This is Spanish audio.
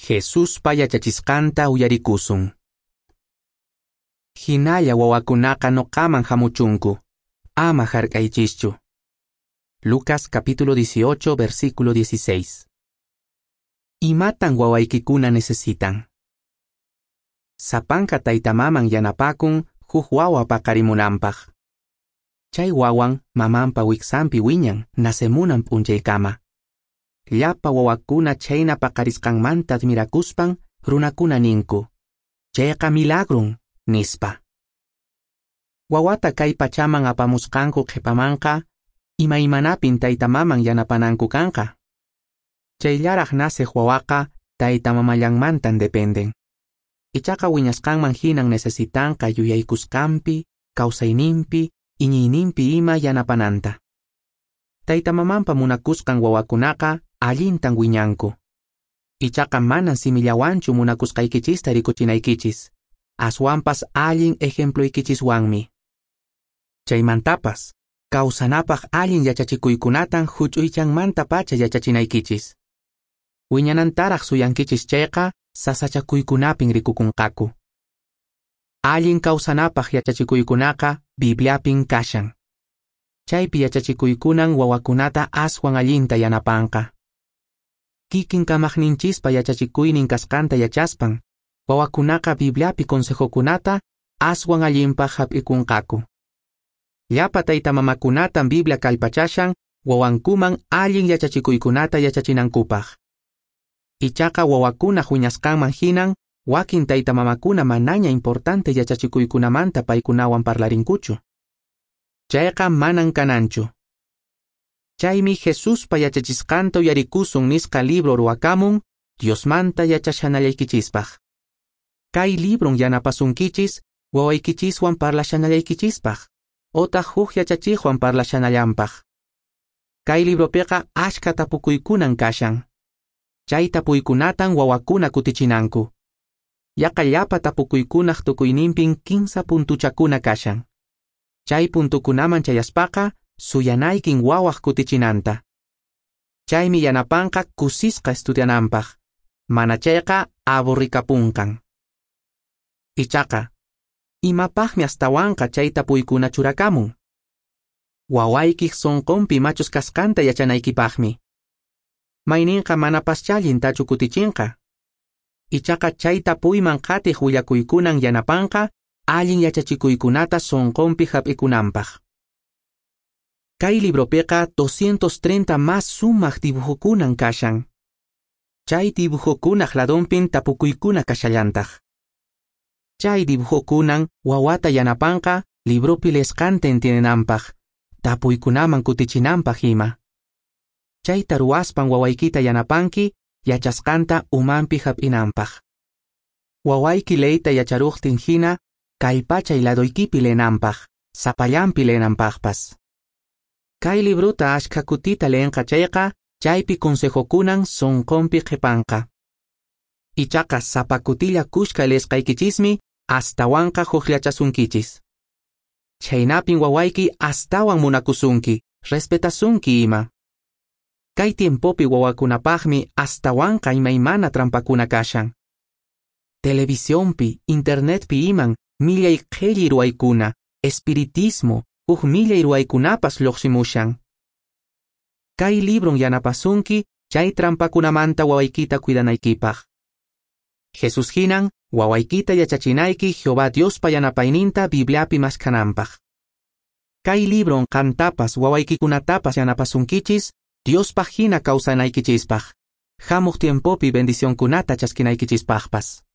Jesuspa yachachisqanta uyarikusun. Hinalla wawakunaqa noqaman hamuchunku, ama hark'aychischu. Lucas capítulo 18 versículo 16. Imatan wawaykikuna necesitan. Sapanka taytamaman yanapakun huk wawa paqarimunanpaq. Chay wawan mamanpa wiksanpi wiñan nasemunan p'unchaykama. Llapa wawakuna chayna paqarisqanmanta admirakuspan runakuna ninku, chayqa milagrum nispa. Wawata kay pachaman apamusqanku qhipamanqa imaimanapin taytamaman yanapananku kanqa. Chayllaraq nasiq wawaqa taytamamallanmantan dependen. Ichaqa wiñasqanman hinan necesitanqa yuyaykusqanpi, kawsayninpi, iñiyninpi ima yanapananta. Taytamamanpa munakusqan wawakunaqa allintan wiñanku. Ichaqa manan simillawanchu munakusqaykichista rikuchinaykichis, aswanpas allin ejemploykichiswanmi. Chaymantapas, kawsanapaq allin yachachikuykunatan huch'uychanmanta pacha yachachinaykichis. Wiñanantaraq suyankichis chayqa sasachakuykunapin rikukunqaku. Allin kawsanapaq yachachikuykunaqa Bibliapin kashan. Chaypi yachachikuykunan wawakunata aswan allinta yanapanqa. Kikin kamaqninchispa yachachikuynin kasqanta yachaspan, wawakunaqa Bibliapi consejokunata aswan allinpaq hap'ikunqaku. Llapa taytamamakunatan Biblia kallpachashan wawankuman allin yachachikuykunata yachachinankupaq. Ichaqa wawakuna wiñasqanman hinan wakin taytamamakuna manaña importante yachachikuykunamanta paykunawan parlarinkuchu. Chayqa manan kananchu. Chaymi Jesuspa yachachisqanta uyarikusun nisqa libro ruwakamun Diosmanta yachashanallaykichispaq. Kay libron yanapasunkichis wawaykichiswan parlashanallaykichispaq, otaq huk yachachiqwan parlashanallanpaq. Kay libropiqa ashka tapukuykunan kashan. Chay tapuykunatan wawakuna kutichinanku. Yaqa llapa tapukuykunaq tukuyninpin 15 puntuchakuna kashan. Chay puntukunaman chayaspaqa suyanaykin wawaq kutichinanta. Chaymi yanapanqa kusisqa estudiananpaq, mana chayqa aburrikapunkan. Ichaqa, imapaqmi astawanqa chay tapuykuna churakamun. Wawaykik sonqonpi machus kasqanta yachanaykipaqmi. Mayninqa mana paschallintachu kutichinqa. Ichaqa chay tapuyman qatiq willakuykunan yanapanqa allin yachachikuykunata sonqonpi hap'ikunanpaq. Kay libropiqa 230 más sumaq dibujukunan kashan. Chay dibujukunaq ladonpin tapukuykuna kashallantaq. Chay dibujukunan wawata yanapanqa libropi lesqanta entiendenanpaq, tapuykunaman kutichinanpaq ima. Chayta ruwaspan wawaykita yanapanki yachasqanta umanpi hap'inanpaq. Wawayki leyta yacharuqtin hina kallpachay ladoykipi leenanpaq, sapallanpi leenanpaqpas. Kay libruta ashka kutita leenqa chayqa chaypi consejokunan sonqonpi qhipanqa. Ichaqa sapakutilla kushka lesqaykichismi astawanqa huqllachasunkichis. Chaynapin wawayki astawan munakusunki, respetasunki ima. Kay tiempopi wawakunapaqmi astawanqa imaymana trampakuna kashan. Televisionpi, internetpi iman millay qhilli ruwaykuna, espiritismo, huk millay ruwaykunapas lluqsimushan. Kay libron yanapasunki chay trampakunamanta wawaykita cuidanaykipaq. Jesus hinan wawaykita yachachinayki Jehová Diospa yanapayninta Bibliapi maskananpaq. Kay libron qamtapas wawaykikunatapas yanapasunkichis Diospaq hina kawsanaykichispaq. Hamuq tiempopi bendicionkunata chaskinaykichispaqpas.